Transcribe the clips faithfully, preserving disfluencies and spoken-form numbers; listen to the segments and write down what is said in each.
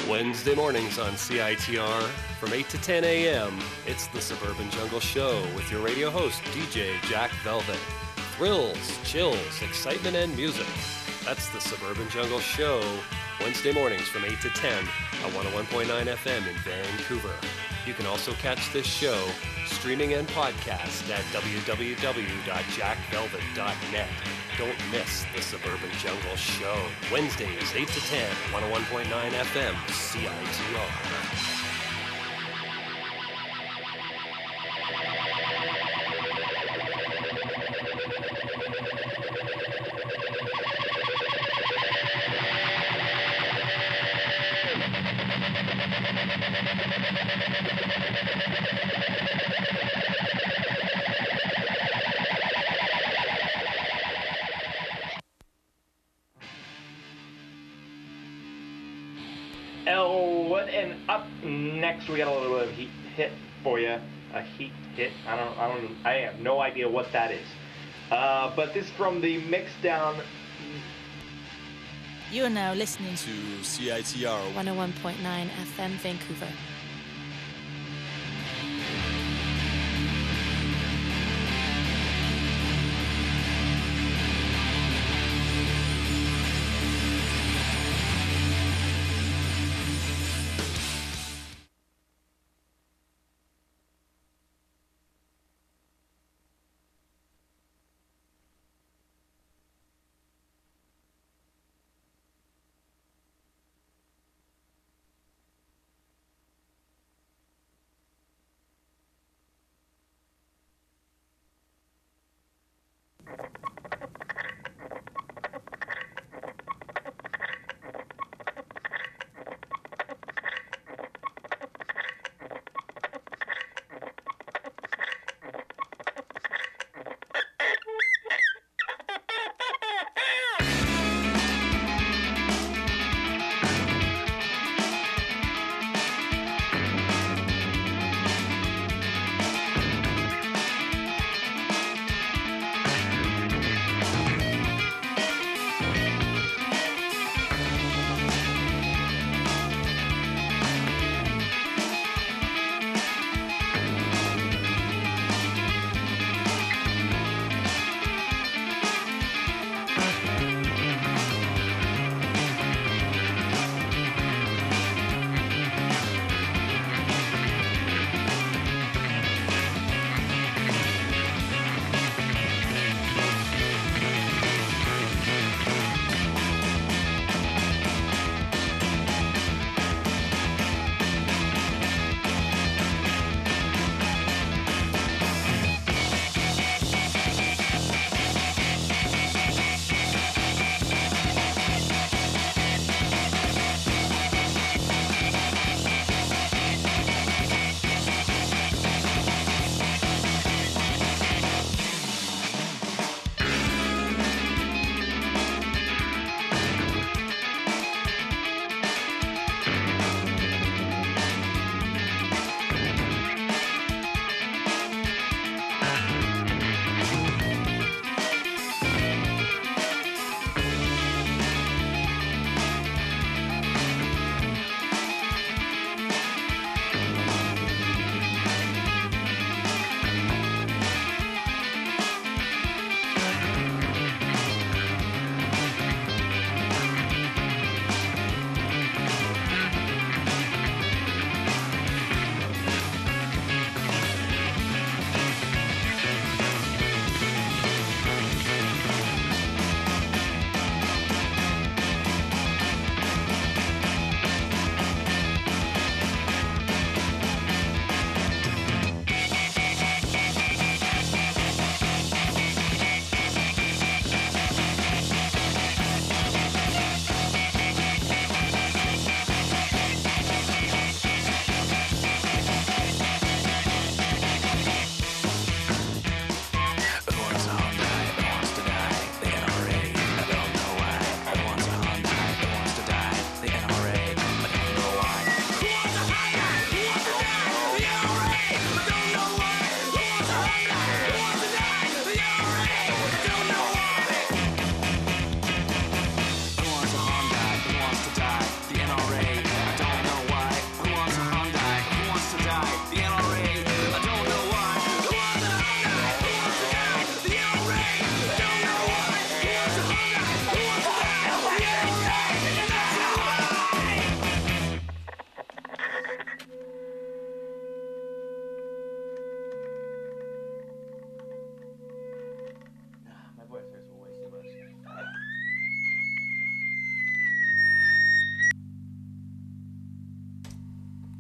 Wednesday mornings on C I T R from eight to ten a.m. It's the Suburban Jungle Show with your radio host, D J Jack Velvet. Thrills, chills, excitement, and music. That's the Suburban Jungle Show, Wednesday mornings from eight to ten at one oh one point nine F M in Vancouver. You can also catch this show streaming and podcast at w w w dot jack velvet dot net. Don't miss the Suburban Jungle Show. Wednesdays, eight to ten, one oh one point nine F M, C I T R. Next, we got a little bit of heat hit for you. A heat hit. I don't. I don't. I have no idea what that is. Uh, but this is from the Mixdown. You are now listening to C I T R one oh one point nine F M Vancouver.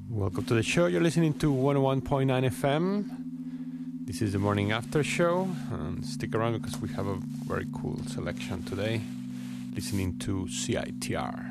Welcome to the show. You're listening to one oh one point nine F M. This is the morning after show. And stick around because we have a very cool selection today. Listening to C I T R.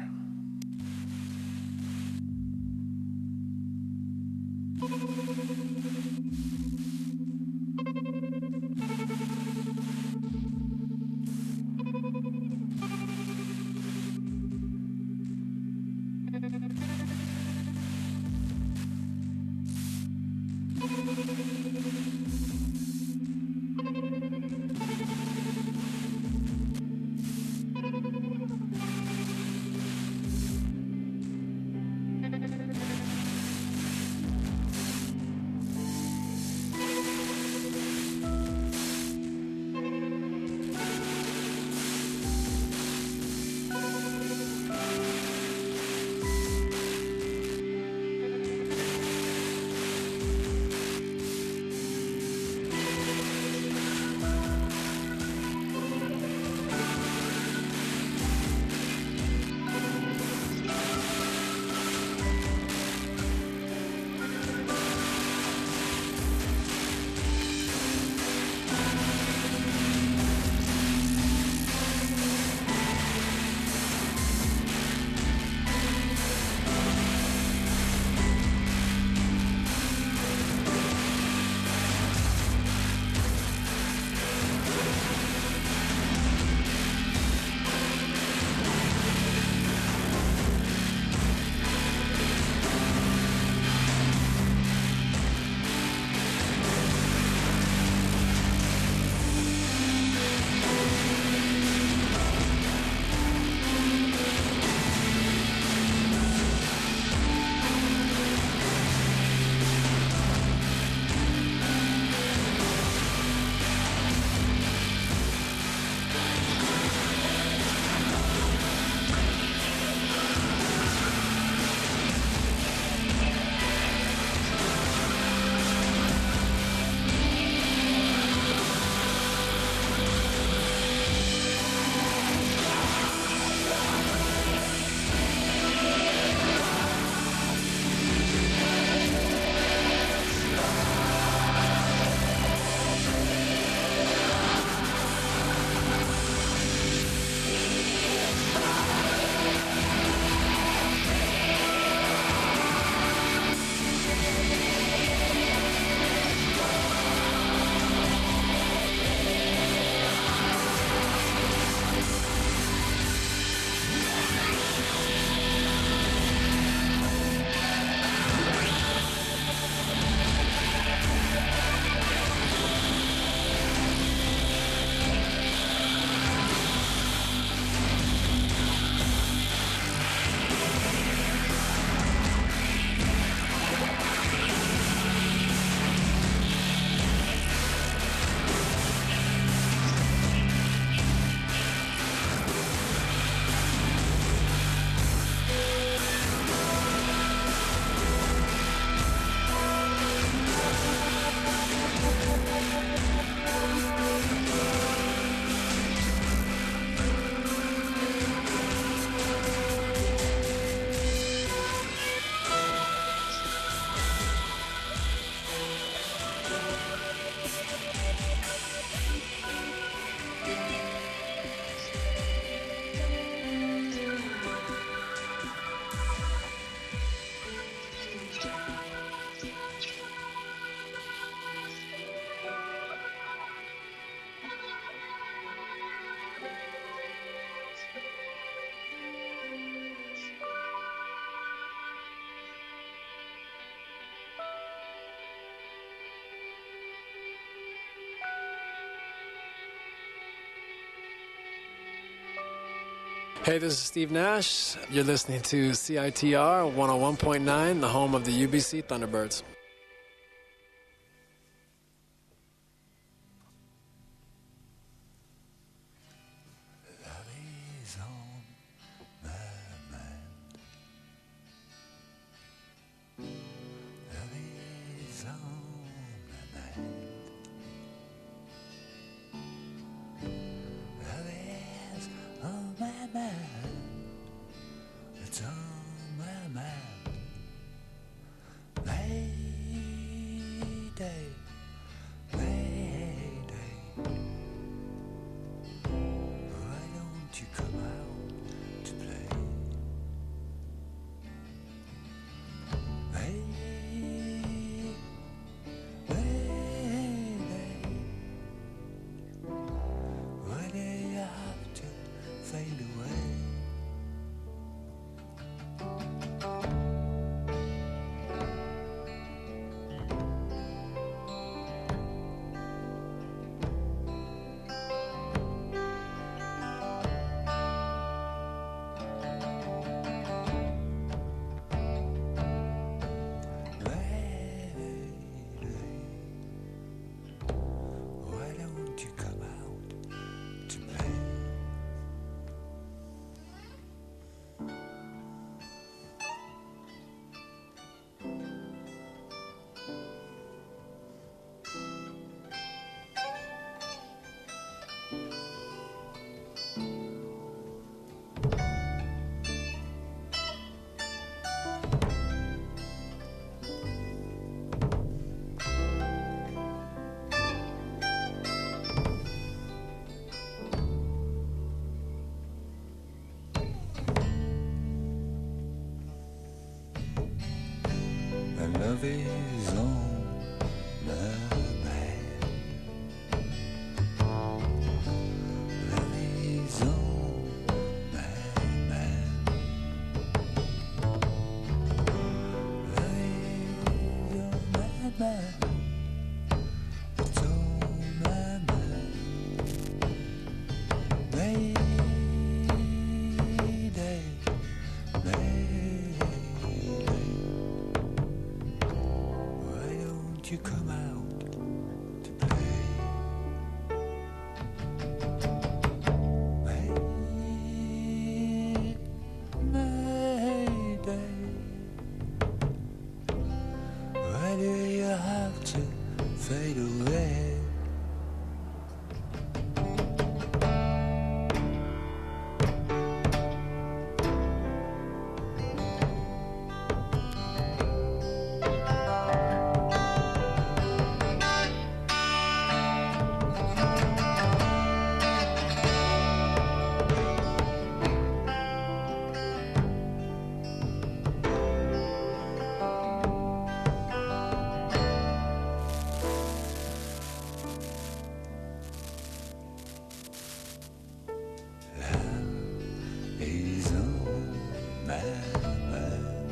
Hey, this is Steve Nash. You're listening to C I T R one oh one point nine, the home of the U B C Thunderbirds. love is on my mind. Love is on my mind. Love is on my mind. It's on my mind. Mayday, Mayday. Why don't you come out to play? May, Mayday. Why do you have to fade away? He's on my mind.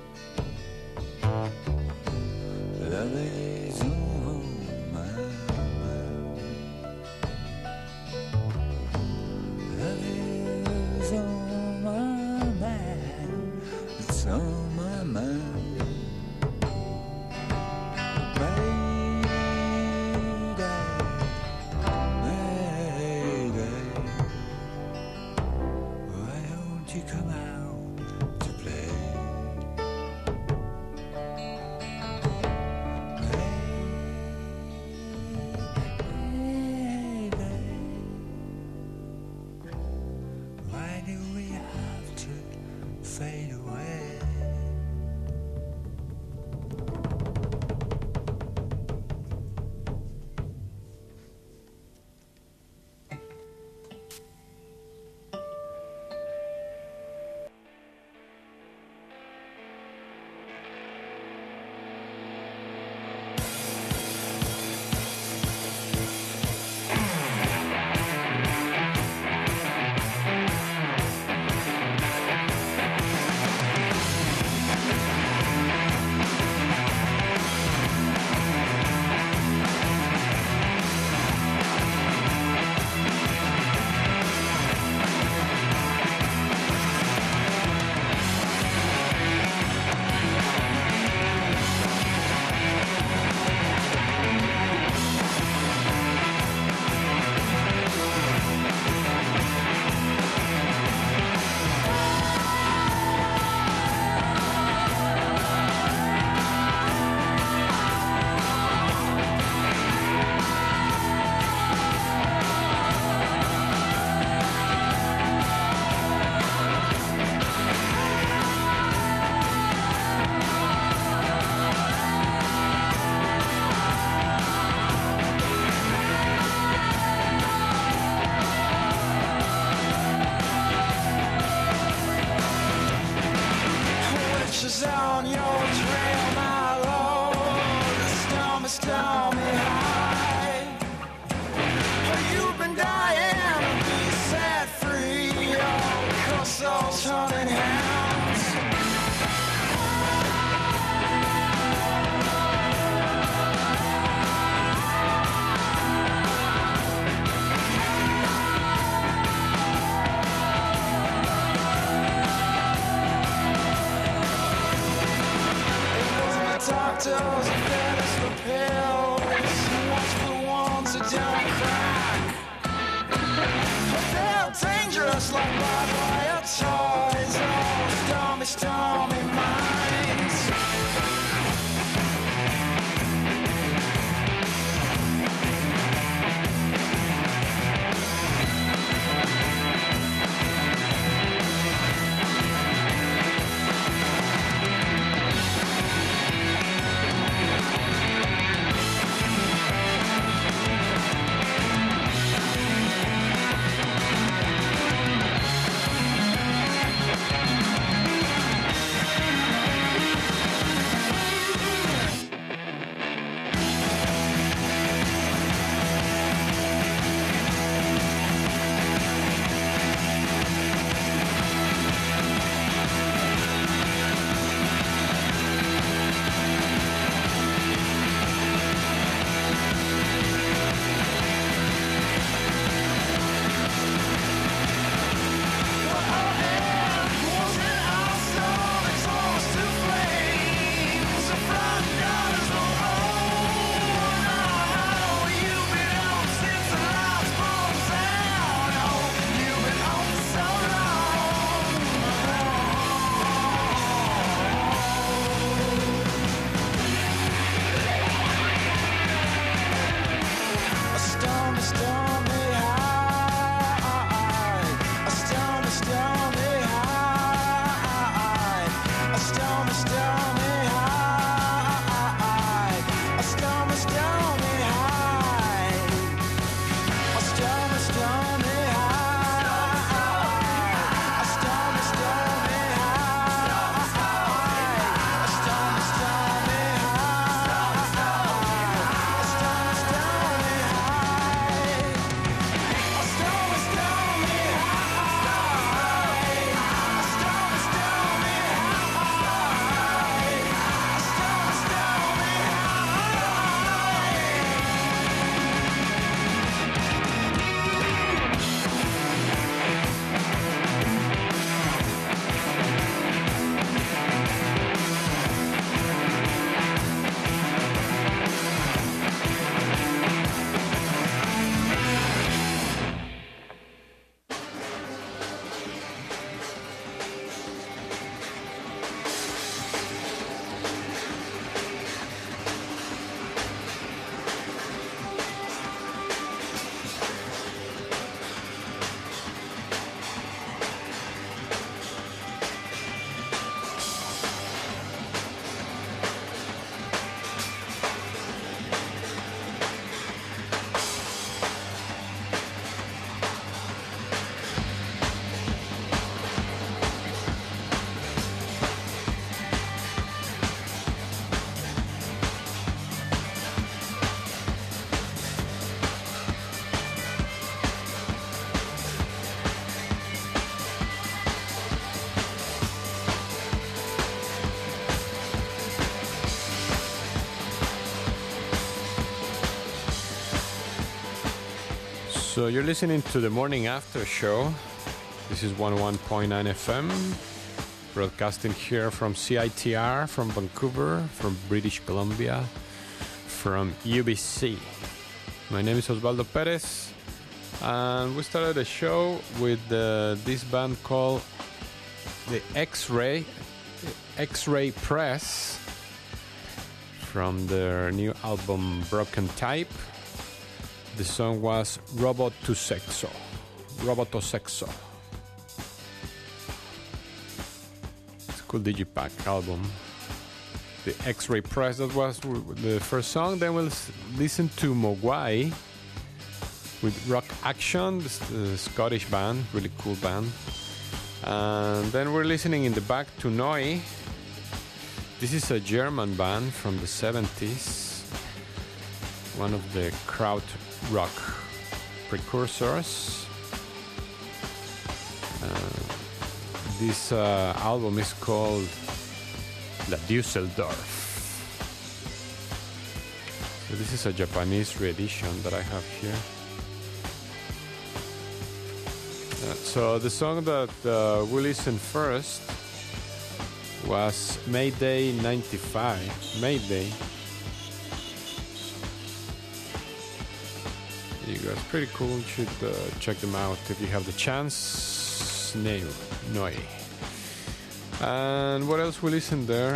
Love is on my mind. Love is on my mind. It's on my mind. Mayday, Mayday. Why don't you come out to play? Mayday. Why do we have to fade away? Witches on your trail, my lord. The storm is stormy high. You've been dying to be set free. Oh, because those hunting hounds. Doctors and dentists for pills. Watch for ones that don't crack. They're dangerous like barbed wire toys. Oh, stormy, stormy minds. So you're listening to the Morning After Show. This is one oh one point nine F M, broadcasting here from C I T R, from Vancouver, from British Columbia, from U B C. My name is Osvaldo Perez, and we started the show with uh, this band called the X-Ray, X-Ray Press, from their new album Broken Type. The song was Roboto Sexo. Roboto Sexo. It's a cool Digipack album. The X-Ray Press, that was the first song. Then we'll listen to Mogwai with Rock Action, the Scottish band, really cool band. And then we're listening in the back to Neu. This is a German band from the seventies, one of the kraut rock precursors. Uh, this uh, album is called La Düsseldorf. So this is a Japanese re-edition that I have here. Uh, so the song that uh, we listened first was Mayday ninety-five. Mayday. There you go. It's pretty cool. You should uh, check them out if you have the chance. Neu. Neu. And what else we listened there?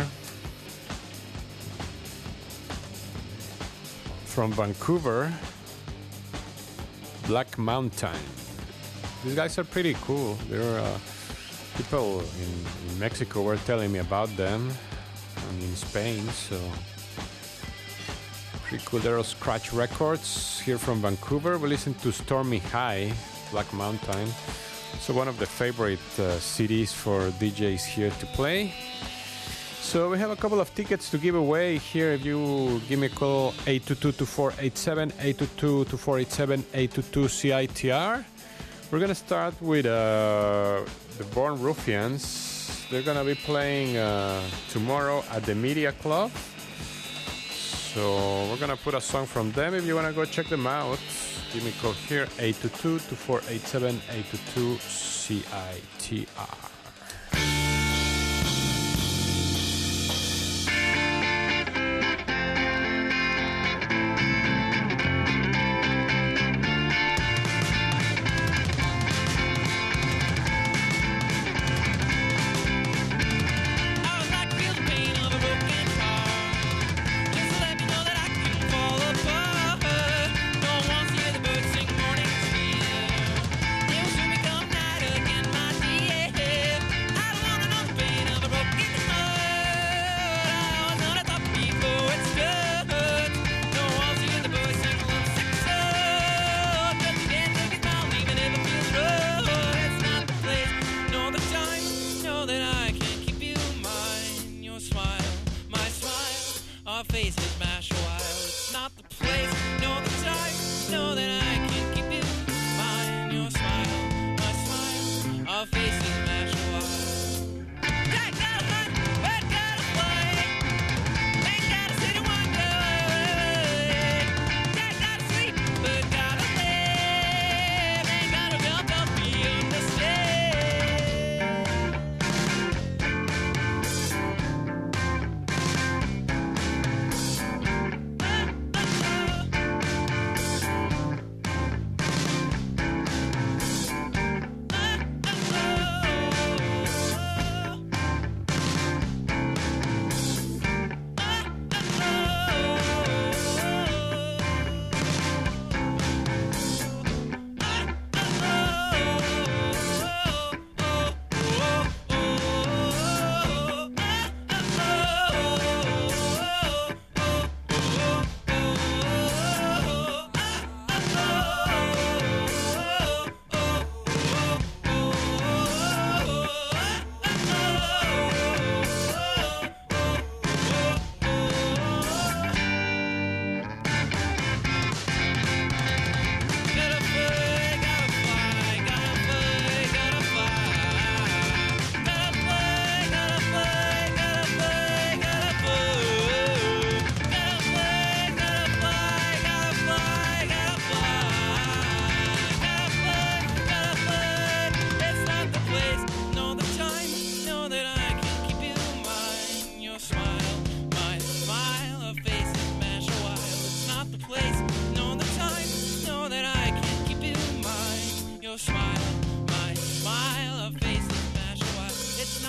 From Vancouver, Black Mountain. These guys are pretty cool. They're uh, people in, in Mexico were telling me about them, and in Spain, so pretty cool. They're Scratch Records here from Vancouver. We listened to Stormy High, Black Mountain. So one of the favorite uh, C Ds for D Js here to play. So we have a couple of tickets to give away here. If you give me a call, eight two two, two four eight seven, eight two two, two four eight seven, eight two two C I T R. We're going to start with uh, the Born Ruffians. They're going to be playing uh, tomorrow at the Media Club. So we're going to put a song from them. If you want to go check them out, give me a call here, eight two two, two four eight seven, eight two two C I T R. They'll soon become night again, my dear.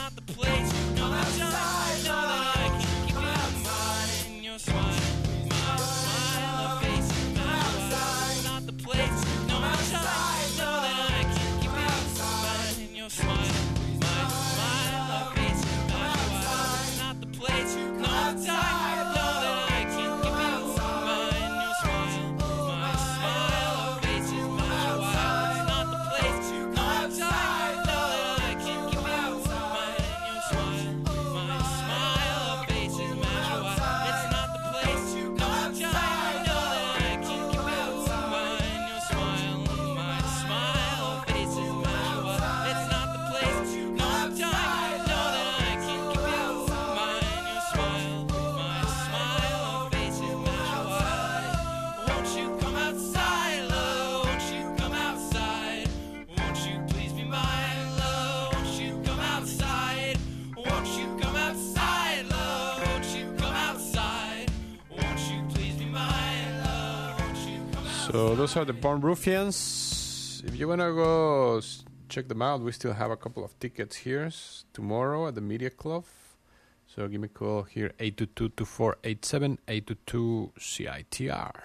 not the place to come outside. Know that I can keep you outside in your smile. My smile, a face in my eyes. It's not the place to come outside. Know that I can keep you outside in your smile. My smile, a face in my eyes. It's not the place to come outside. Know that I can keep you outside in your smile. My smile, a face in my eyes. It's not the place to come outside. Know that I can keep you outside in your smile. My smile, a face in my eyes. It's not the place to come outside. Know that I can keep you outside in your smile. My smile, a face in my eyes. It's not the place to come outside. Know that I can keep you outside in your smile. My smile, a face in my eyes. Won't you come outside, love? Won't you come outside? Won't you please be mine, love? Won't you come outside? Won't you come outside, love? Won't you come outside? Won't you please be mine, love? Won't you come outside? So those are the Born Ruffians. If you want to go s- check them out, we still have a couple of tickets here s- tomorrow at the Media Club. So give me a call here, eight two two, two four eight seven, eight two two C I T R.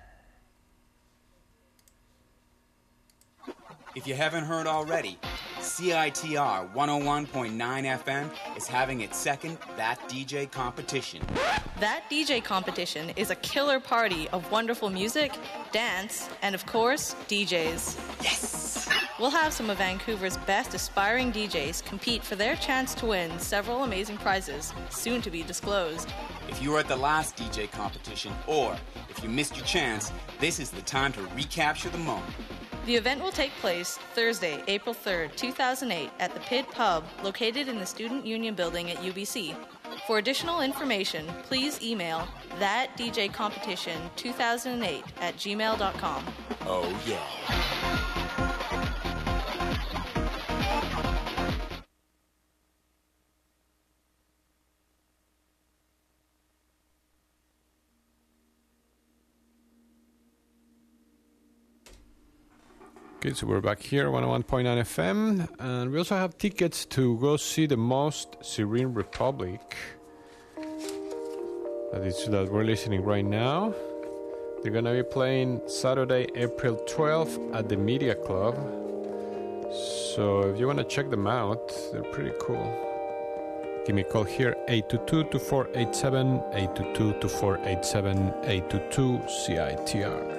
If you haven't heard already, C I T R one oh one point nine F M is having its second That D J competition. That D J competition is a killer party of wonderful music, dance, and of course, D Js. Yes! We'll have some of Vancouver's best aspiring D Js compete for their chance to win several amazing prizes, soon to be disclosed. If you were at the last D J competition, or if you missed your chance, this is the time to recapture the moment. The event will take place Thursday, April third, two thousand eight, at the Pid Pub, located in the Student Union Building at U B C. For additional information, please email thatdjcompetition2008 at gmail dot com. Oh, yeah. Okay, so we're back here, one oh one point nine F M, and we also have tickets to go see the Most Serene Republic. That is that we're listening right now. They're gonna be playing Saturday, April twelfth at the Media Club. So if you wanna check them out, they're pretty cool. Give me a call here, eight two two, two four eight seven, eight two two, two four eight seven, eight two two C I T R.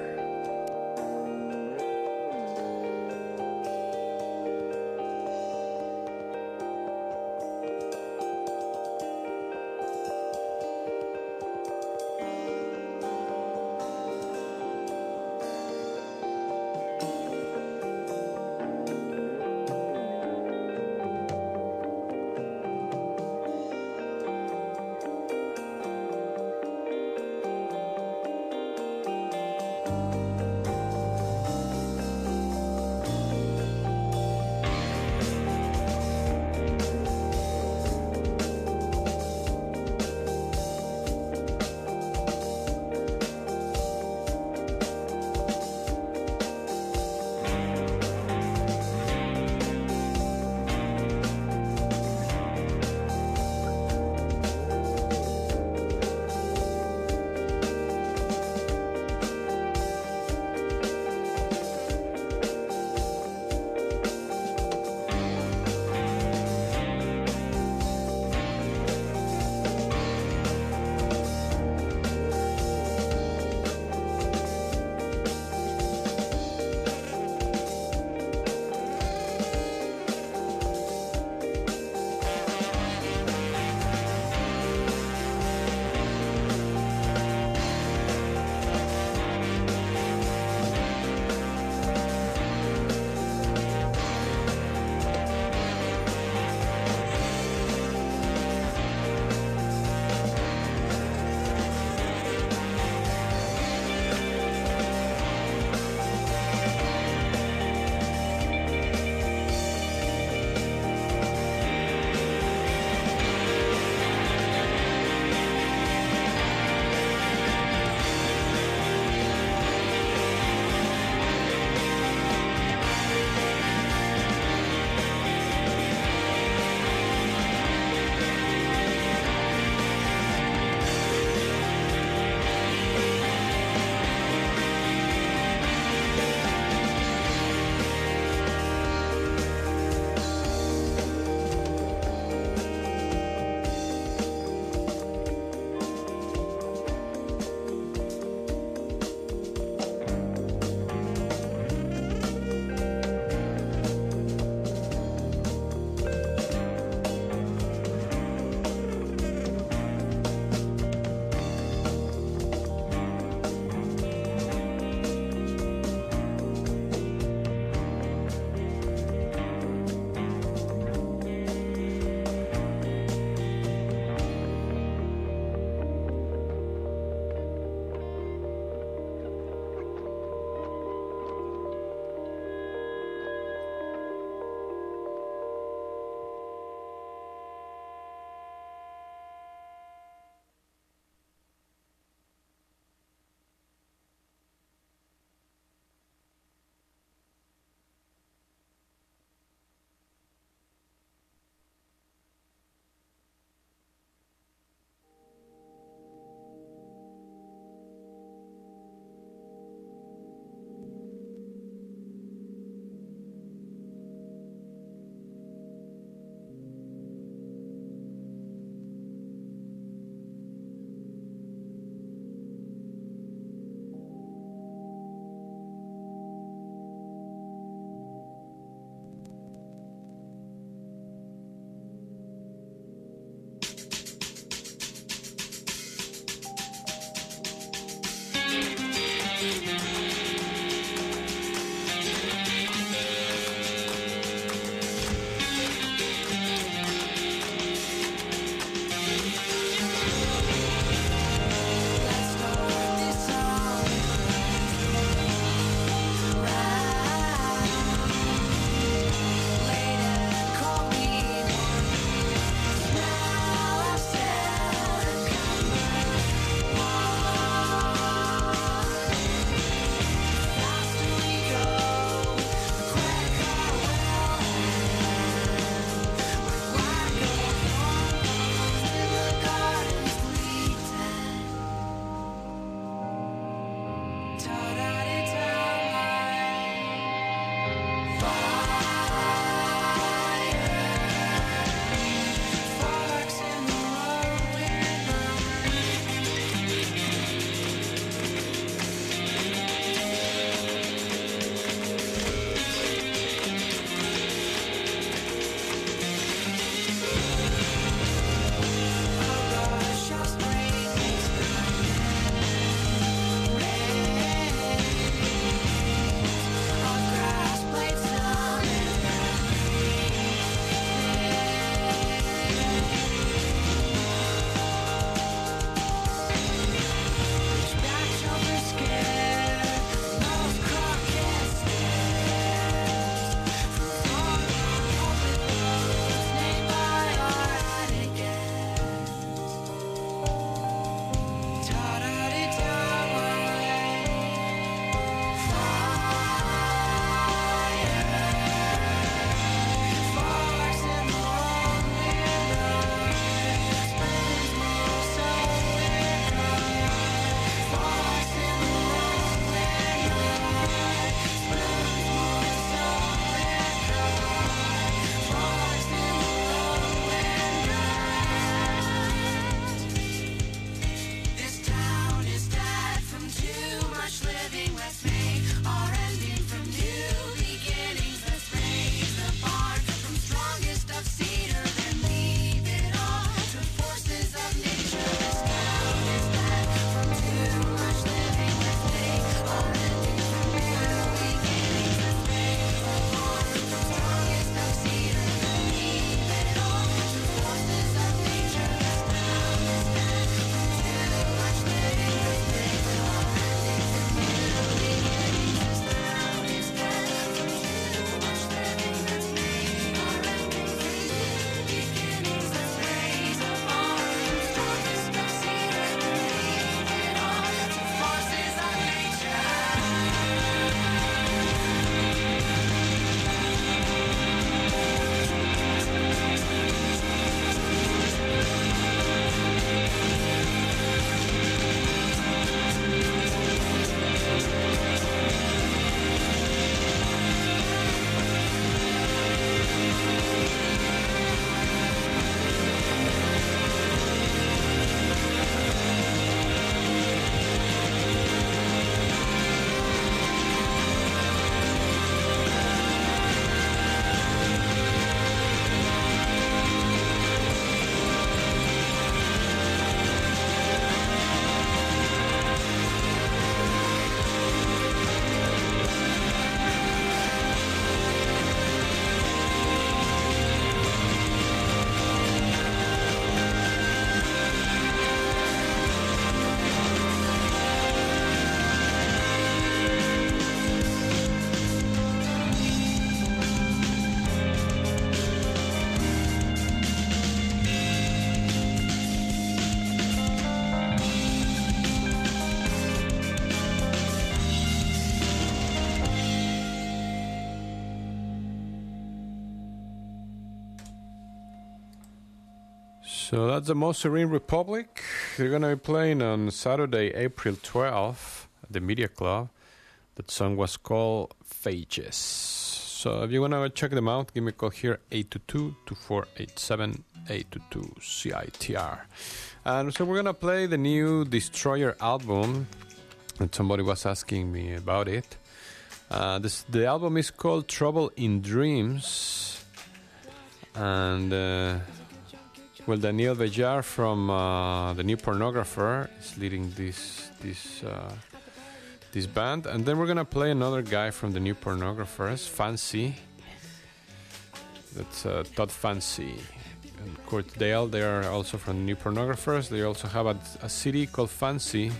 So that's the Most Serene Republic. They're going to be playing on Saturday, April twelfth at the Media Club. That song was called Phages. So if you want to check them out, give me a call here, eight two two, two four eight seven, eight two two C I T R. And so we're going to play the new Destroyer album. And somebody was asking me about it. Uh, this, the album is called Trouble in Dreams. And... Uh, Well, Daniel Bejar from uh, the New Pornographer is leading this this uh, this band, and then we're gonna play another guy from the New Pornographers, Fancy. That's uh, Todd Fancy and Kurt Dale. They are also from the New Pornographers. They also have a, a C D called Fancy.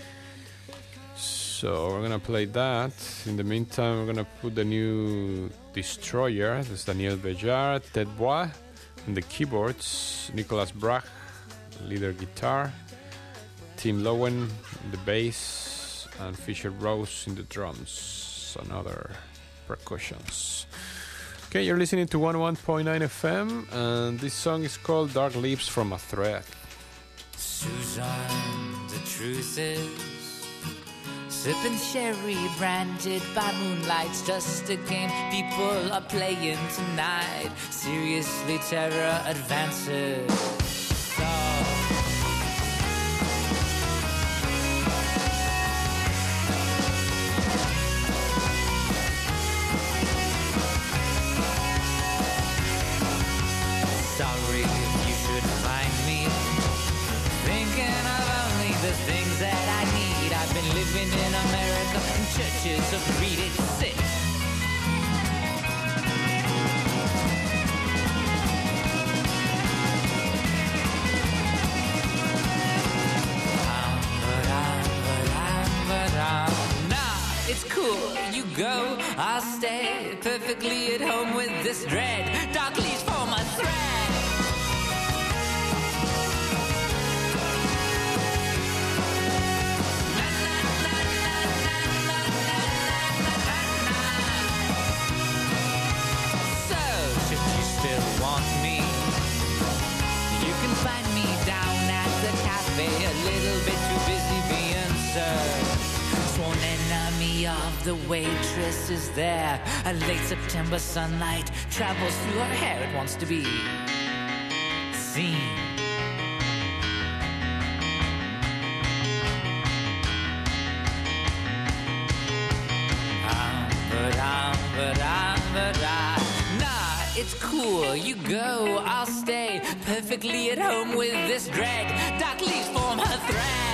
So we're gonna play that. In the meantime, we're gonna put the new Destroyer. This is Daniel Bejar, Ted Bois. In the keyboards, Nicolas Brach, leader guitar, Tim Lowen in the bass, and Fisher Rose in the drums and other percussions. Okay, you're listening to one oh one point nine F M, and this song is called Dark Leaps from a Thread. Susan, the truth is, sipping sherry branded by moonlight's just a game people are playing tonight. Seriously, terror advances. So sorry if you should find me thinking of only the things that I need. I've been living in America in churches of three to six. Um, but um, but um, but um, nah, it's cool, you go, I'll stay perfectly at home with this dread. Dark leaves for my thread. Want me? You can find me down at the cafe, a little bit too busy being served. Sworn enemy of the waitress is there. A late September sunlight travels through her hair. It wants to be seen. Um, but um, but um, but um. It's cool, you go, I'll stay perfectly at home with this dread. Dark leaves form her thread.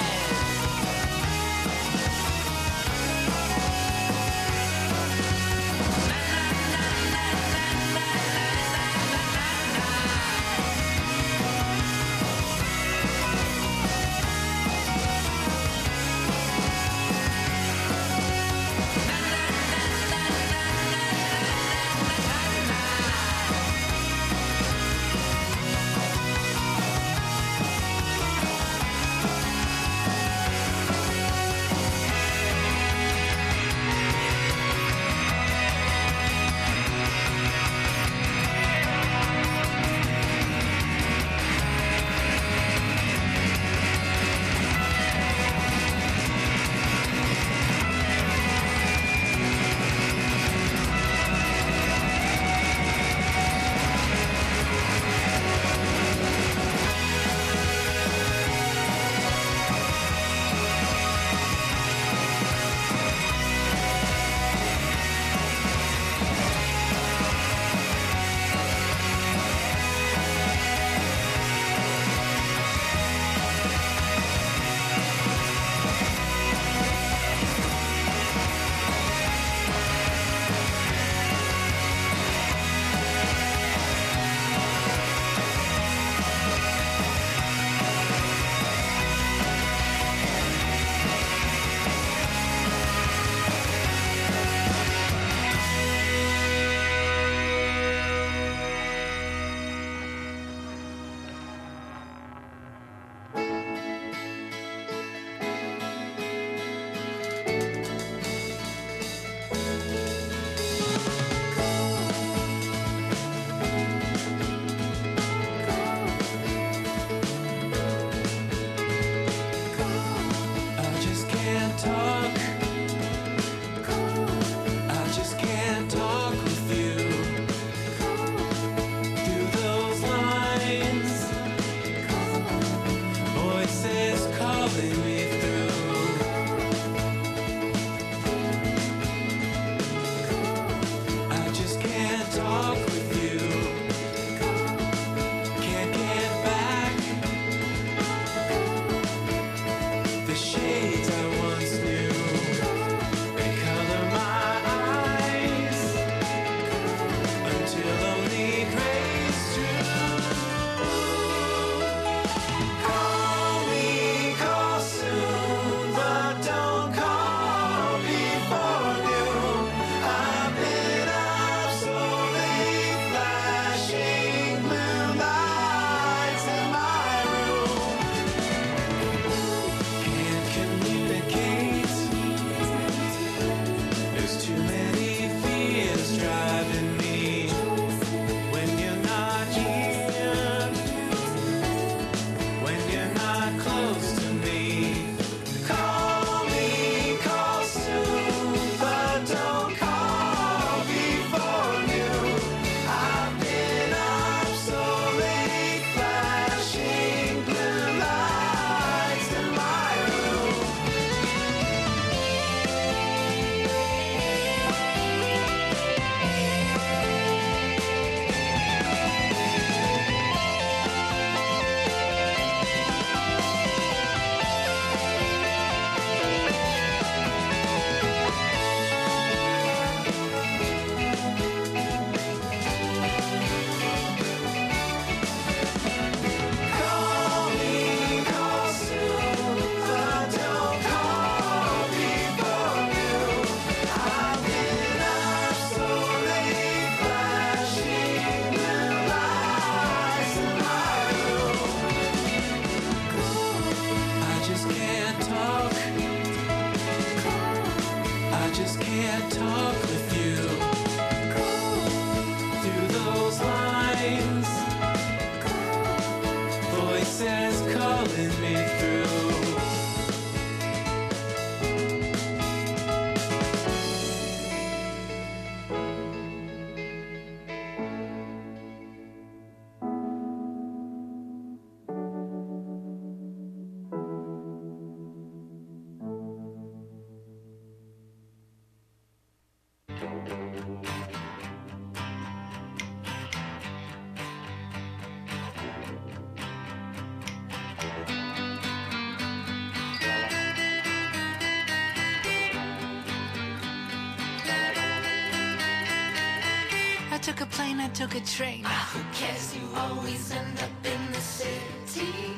took a plane, I took a train. Ah, who cares? You always end up in the city.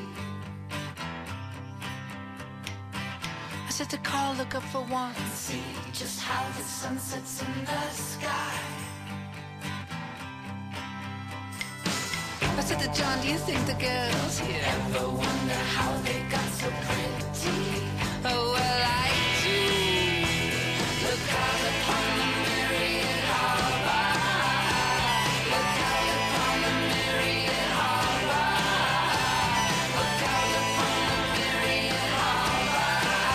I set the car, look up for one. See just how the sun sets in the sky. I said to John, do you think the girls here ever wonder how they got so pretty? Oh, well, I do. Look out upon the myriad harbor. Look out upon the myriad harbor. Look out upon the myriad harbor.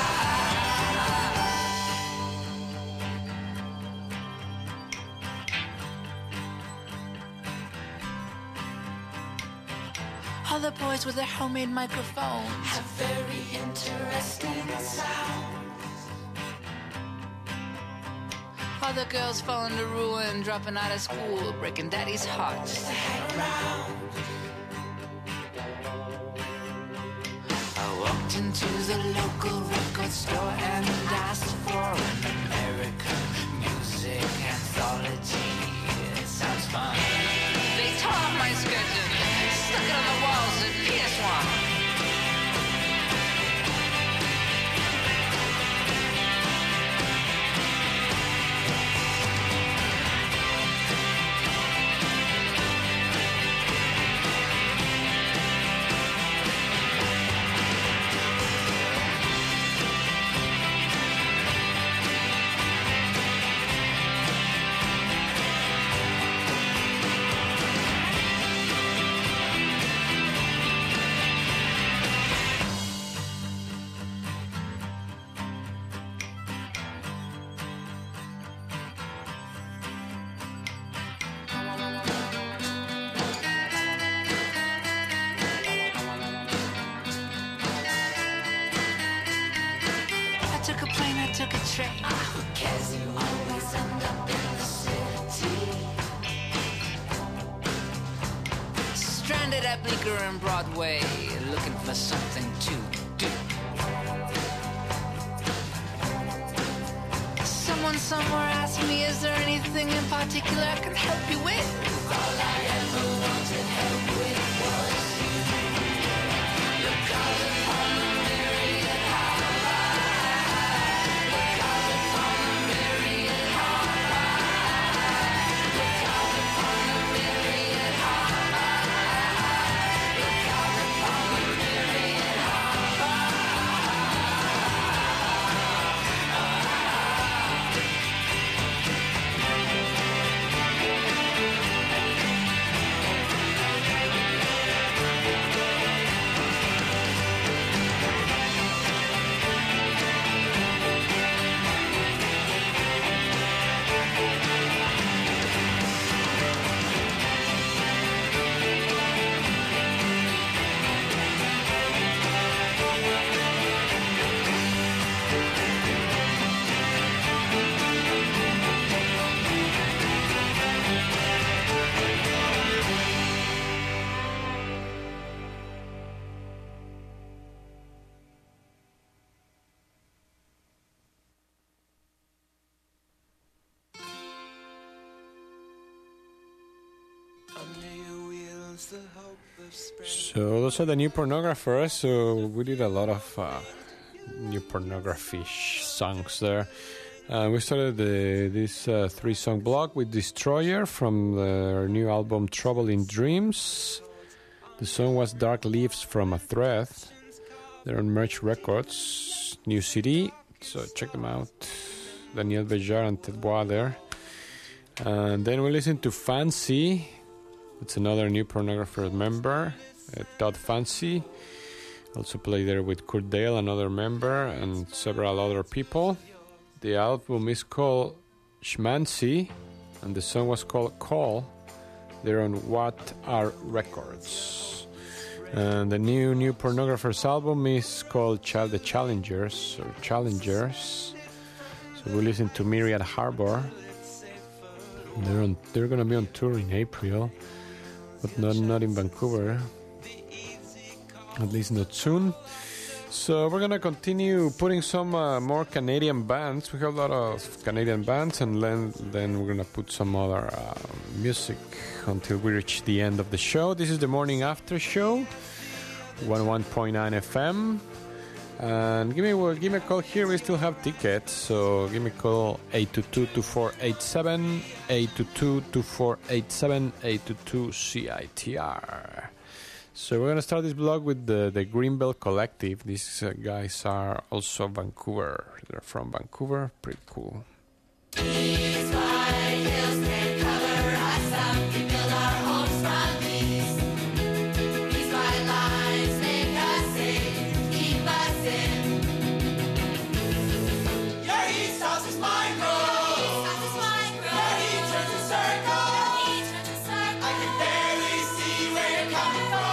All the boys with their homemade microphones have very interesting sounds. All the girls falling to ruin, dropping out of school, breaking daddy's heart just to hang around. I walked into the local record store and asked for an American music anthology. It sounds fun. They tore off my skirt and stuck it on the walls at P S one. And Broadway, looking for something to do. Someone somewhere asked me, is there anything in particular I can help you with? All I ever wanted help with was you. Look out upon the myriad harbor. Look out upon the myriad harbor. Look out upon the myriad harbor. So those are the new pornographers. So we did a lot of uh, new pornography songs there. Uh, we started the, this uh, three-song block with Destroyer from their new album Trouble in Dreams. The song was Dark Leaves from a Thread. They're on Merch Records, new C D, so check them out. Daniel Bejar and Ted Bois there. And then we listened to Fancy. It's another new pornographer member, uh, Todd Fancy. Also played there with Kurt Dale, another member, and several other people. The album is called Schmancy, and the song was called Call. They're on What Are Records. And the new new pornographers album is called Child the Challengers, or Challengers. So we listen to Myriad Harbor. They're on, they're gonna be on tour in April, but not not in Vancouver. At least not soon. So we're gonna continue putting some uh, more Canadian bands. We have a lot of Canadian bands, and then then we're gonna put some other uh, music until we reach the end of the show. This is the morning after show, one oh one point nine F M. And give me well, give me a call here. We still have tickets, so give me a call eight two two, two four eight seven, eight two two, two four eight seven, eight two two C I T R. So we're going to start this blog with the, the Greenbelt Collective. These uh, guys are also Vancouver. They're from Vancouver. Pretty cool. These white hills can cover us up. We build our homes from these. These white lines make us sing, keep us in. Your heat stops as mine grows. Your heat turns a circle. I can barely see where you're coming from.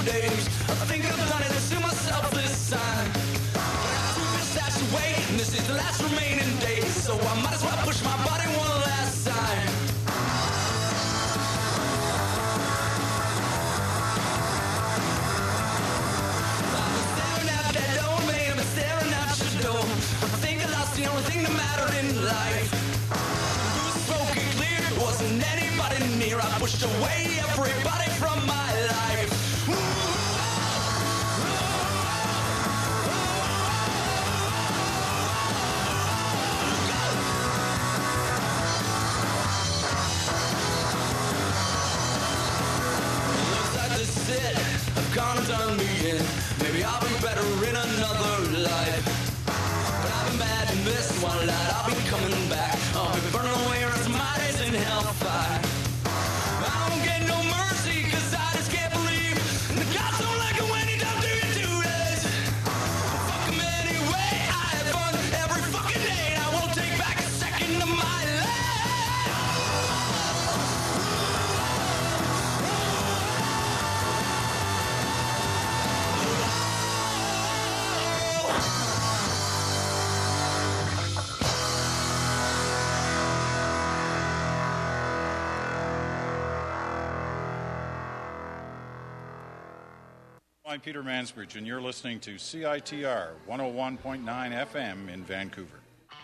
for days. I think I've done it to myself this time. I took this stash away, and this is the last remaining day. So I might as well push my body one last time. I've been staring at that door, man, I've been staring at your door. I think I lost the only thing that mattered in life. Who's spoken clear? Wasn't anybody near. I pushed away everybody from my life. Looks like this is it. I've gone and done me in. Maybe I'll be better in another life. But I've been bad in this one light. I'll be coming back. I'll be burning away rest of my days in hellfire. I don't get no mercy, cause I just can't believe the gods don't like it when you don't do your duties. Fuck 'em anyway, I have fun every fucking day, and I won't take back a second of my life. I'm Peter Mansbridge, and you're listening to C I T R one oh one point nine F M in Vancouver.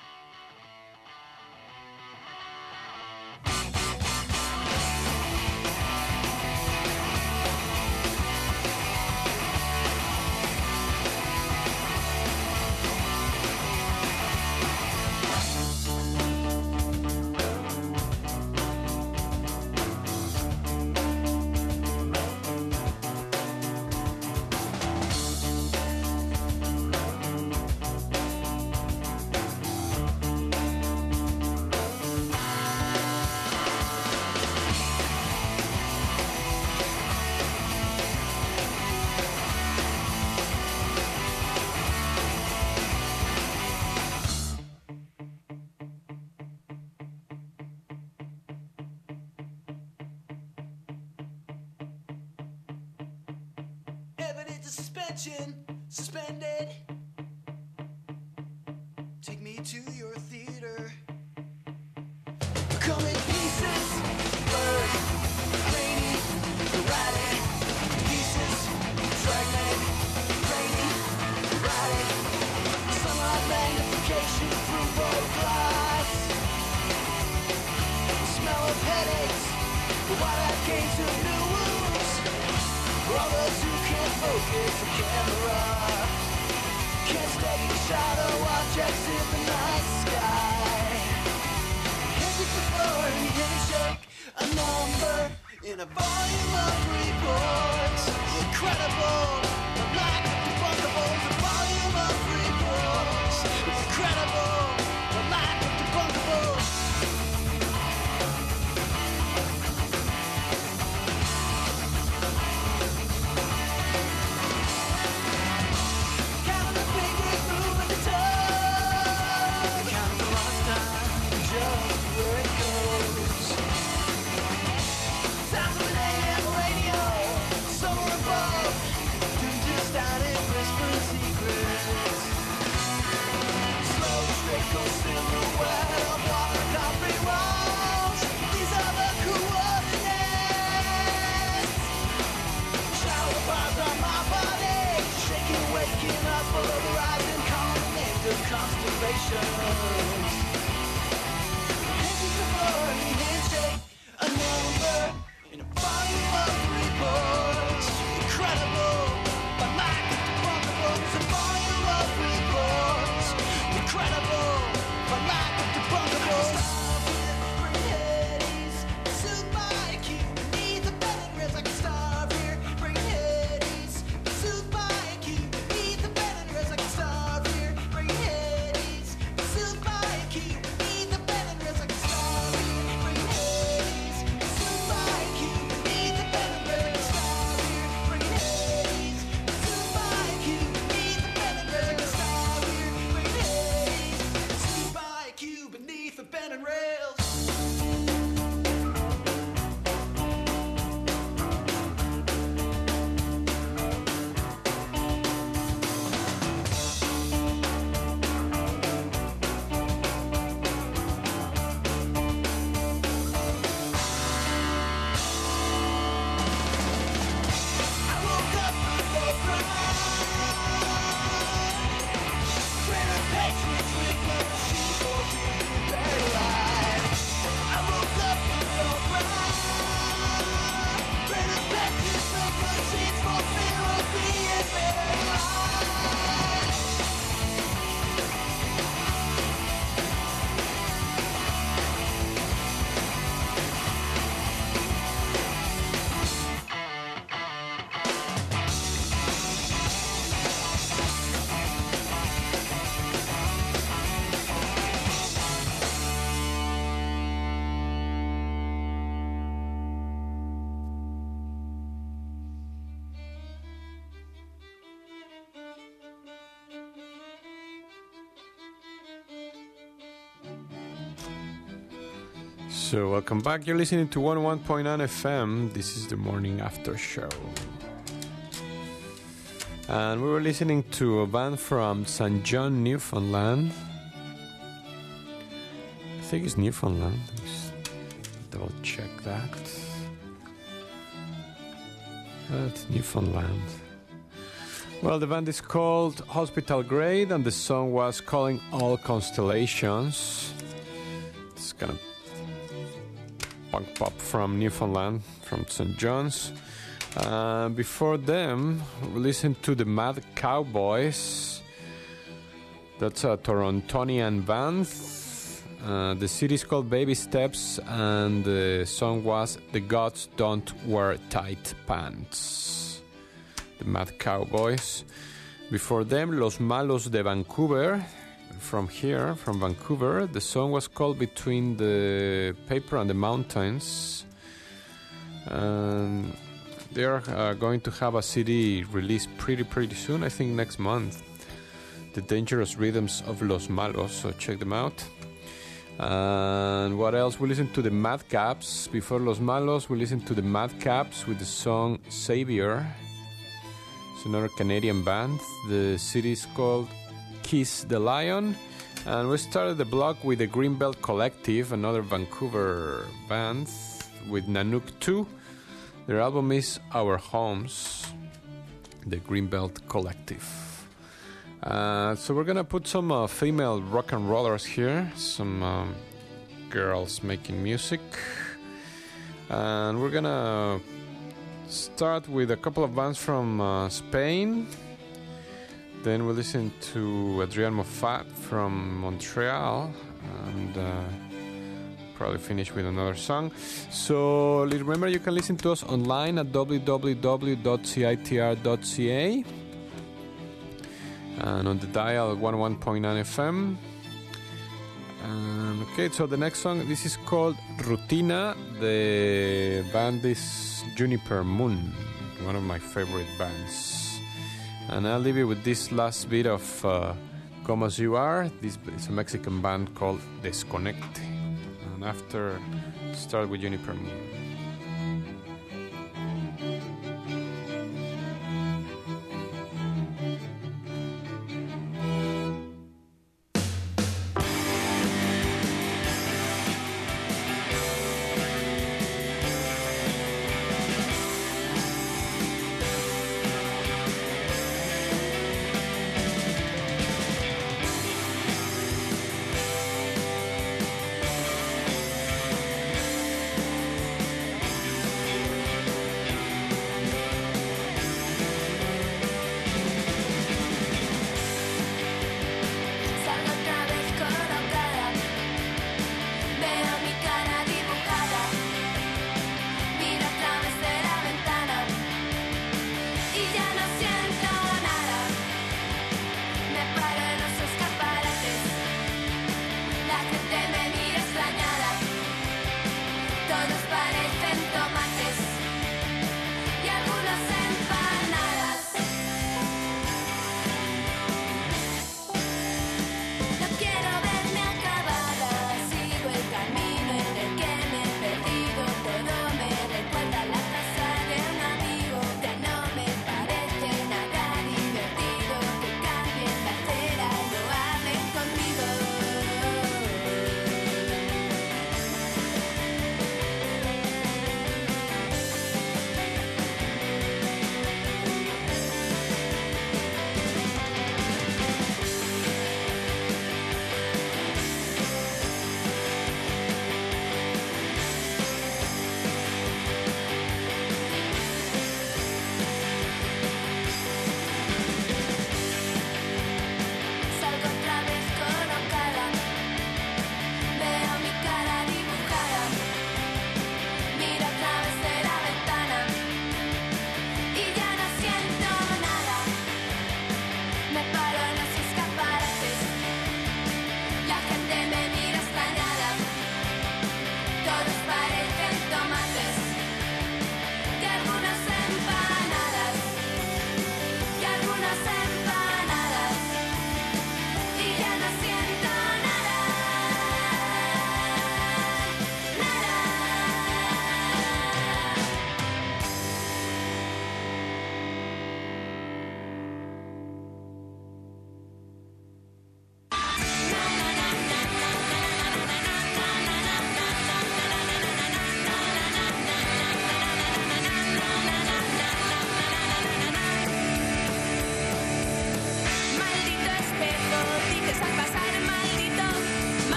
Suspended. Take me to your theater. Come in pieces, blurred, grainy, erratic. Pieces, fragmented, grainy, erratic. Sunlight magnification through both glass. Smell of headaches, the white-eyed gaze of new wounds. Brothers who can't focus the camera, can't stay in shadow objects in the night sky. Can't take the floor and handshake a number in a volume of reports. Incredible, the lack of debunkables. A volume of reports. Incredible, the lack of debunkables. Constellations. Handshake the floor and handshake a number in a volume of reports. Incredible, but lack of debunkables. A volume of reports. Incredible, but lack of debunkables. Bring headies, soothed by a key beneath the bed and ribs. I can starve here. Bring headies, soothed by a key beneath the bed and ribs. I can starve here. Bring headies. Soothed by So welcome back. You're listening to one oh one point nine F M. This is the morning after show. And we were listening to a band from Saint John, Newfoundland. I think it's Newfoundland. Let's double check that. That's Newfoundland. Well, the band is called Hospital Grade, and the song was Calling All Constellations. It's kind of punk pop from Newfoundland, from Saint John's. Uh, before them, we listened to the Mad Cowboys. That's a Torontonian band. Uh, the city is called Baby Steps, and the song was The Gods Don't Wear Tight Pants. The Mad Cowboys. Before them, Los Malos de Vancouver. From here, from Vancouver, the song was called Between the Paper and the Mountains. And they are uh, going to have a C D released pretty, pretty soon, I think next month. The Dangerous Rhythms of Los Malos, so check them out. And what else? We listened to the Madcaps. Before Los Malos, we listened to the Madcaps with the song Savior. It's another Canadian band. The city is called Kiss the Lion. And we started the block with the Greenbelt Collective, another Vancouver band, with Nanook two. Their album is Our Homes, the Greenbelt Collective. Uh, so we're gonna put some uh, female rock and rollers here, some um, girls making music, and we're gonna start with a couple of bands from uh, Spain. Then we'll listen to Adrian Moffat from Montreal, and uh, probably finish with another song. So remember, you can listen to us online at w w w dot c i t r dot c a. And on the dial one oh one point nine F M. Um, okay, so the next song, this is called Rutina. The band is Juniper Moon, one of my favorite bands. And I'll leave you with this last bit of uh, Come As You Are. This is a Mexican band called Desconecte. And after, start with Juniper Moon.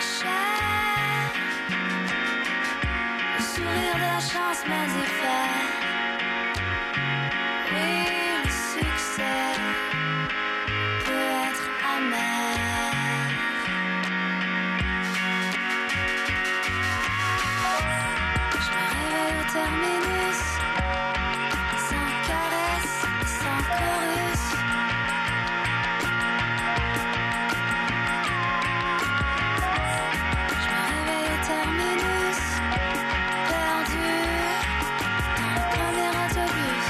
chair. Le sourire de la chance me diffère. Oui, le succès peut être amer. Je me réveille au terminus, sans caresse, sans chorus. Je me réveille au terminus, perdu dans le premier autobus.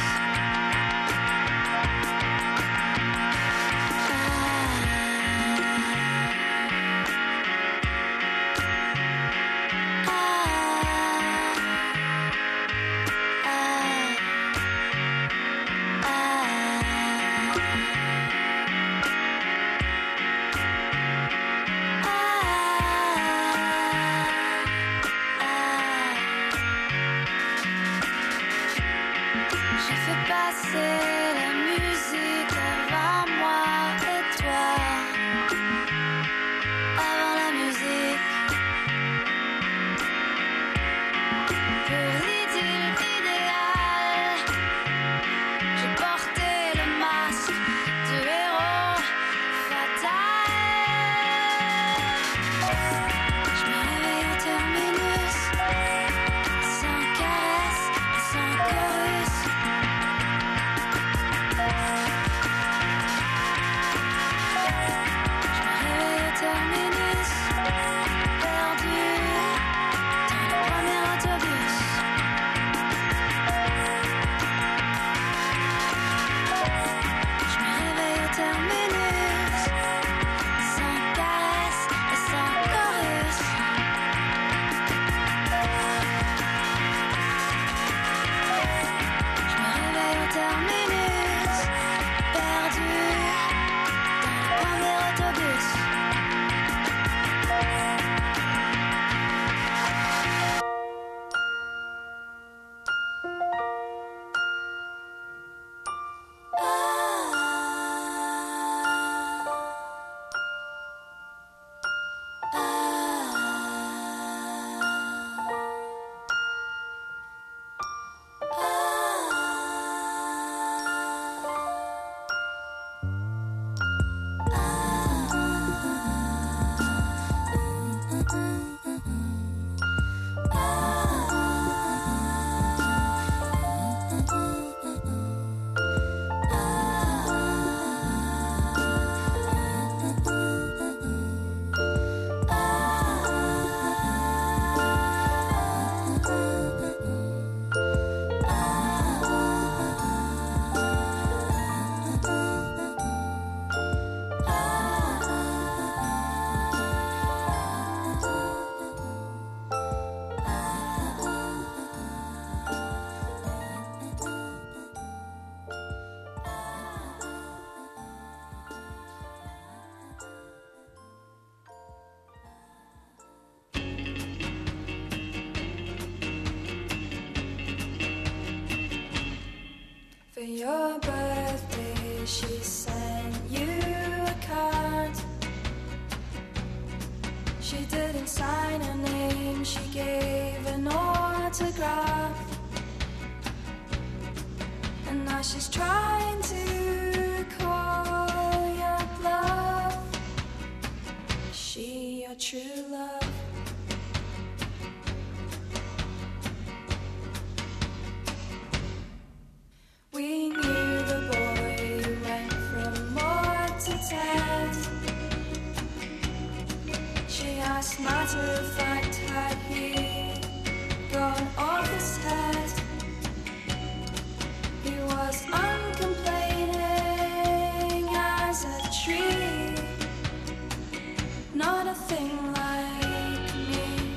J'ai fait passer la musique avant moi et toi, avant la musique. Pour l'idylle idéale, j'ai porté le masque du héros fatal. Je me réveille au terminus, sans caresse, sans chorus. Je me réveille au terminus, perdu dans le premier autobus. Je me réveille au terminus, sans caresse et sans chorus. Je me réveille au terminus, perdu dans le premier autobus. For your birthday, she sent you a card. She didn't sign her name, she gave an autograph. And now she's trying to call your bluff. Is she your true love? We knew the boy who went from one to ten. She asked, matter of fact, had he gone off his head? He was uncomplaining as a tree, not a thing like me.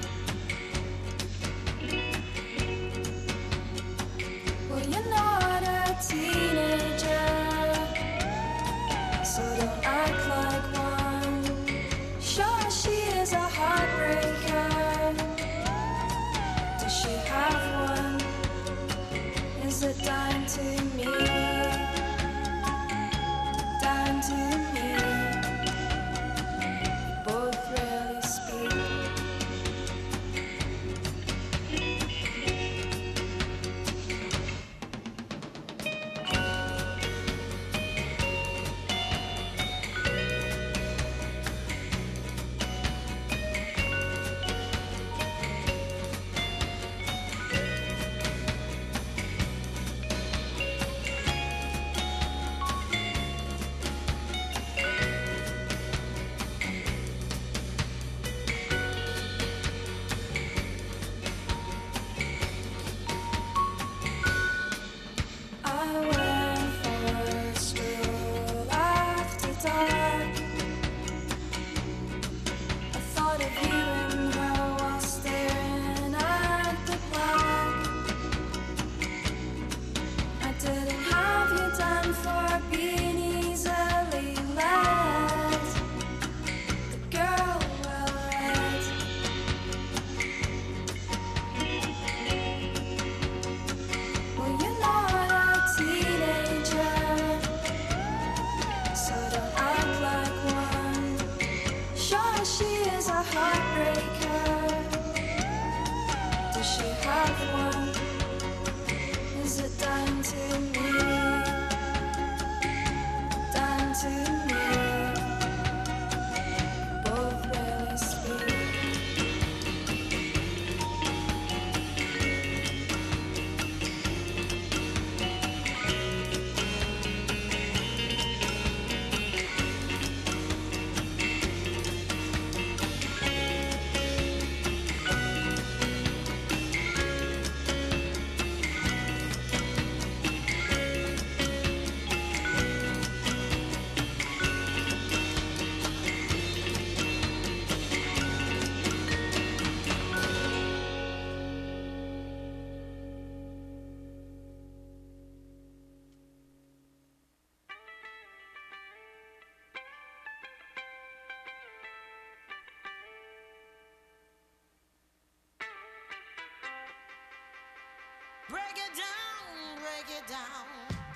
Well, you're not a teenager, so don't act like one. Sure, she is a heartbreaker. Does she have one? Is it down to me? thought of you and her while staring at the black. I didn't have you done for being easily led. The girl well read. Well, you're not a teenager, so don't act like one. Sure, she is a heartbreaker. Does she have one? Is it down to me? Down to me? Both barely speak. Break it down, break it down.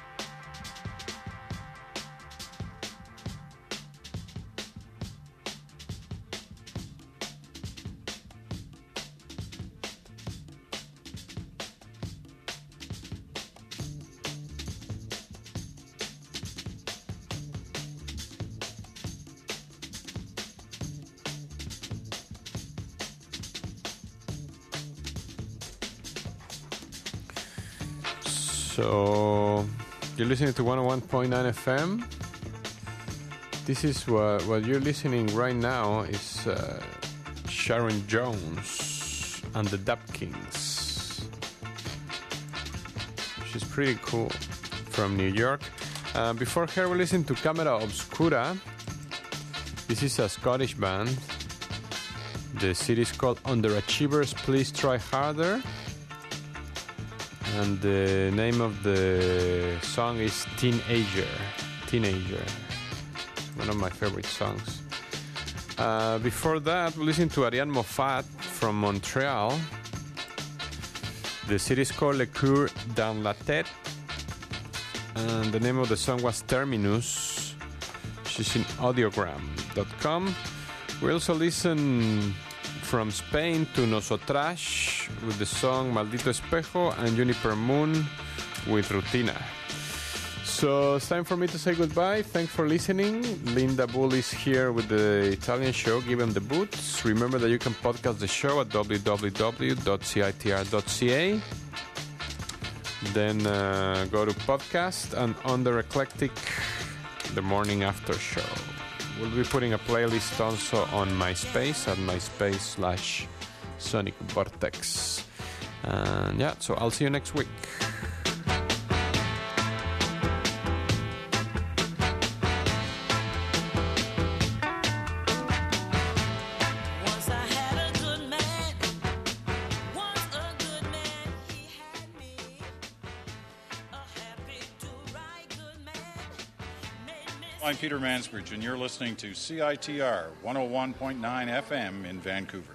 So you're listening to one oh one point nine F M. This is what what you're listening right now is uh, Sharon Jones and the Dap Kings. She's pretty cool, from New York. Uh, before her, we listened to Camera Obscura. This is a Scottish band. The city is called Underachievers Please Try Harder. And the name of the song is Teenager. Teenager. It's one of my favorite songs. Uh, before that, we listened to Ariane Moffat from Montreal. The city is called Le Coeur dans la Tête. And the name of the song was Terminus. She's in audiogram dot com. We also listen from Spain to Nosotras with the song Maldito Espejo and Juniper Moon with Rutina. So it's time for me to say goodbye. Thanks for listening. Linda Bull is here with the Italian show, Give 'em the Boots. Remember that you can podcast the show at w w w dot c i t r dot c a. Then uh, go to podcast and under Eclectic, the morning after show. We'll be putting a playlist also on MySpace at MySpace slash Sonic Vortex. And yeah, so I'll see you next week. I'm Peter Mansbridge, and you're listening to C I T R one oh one point nine F M in Vancouver.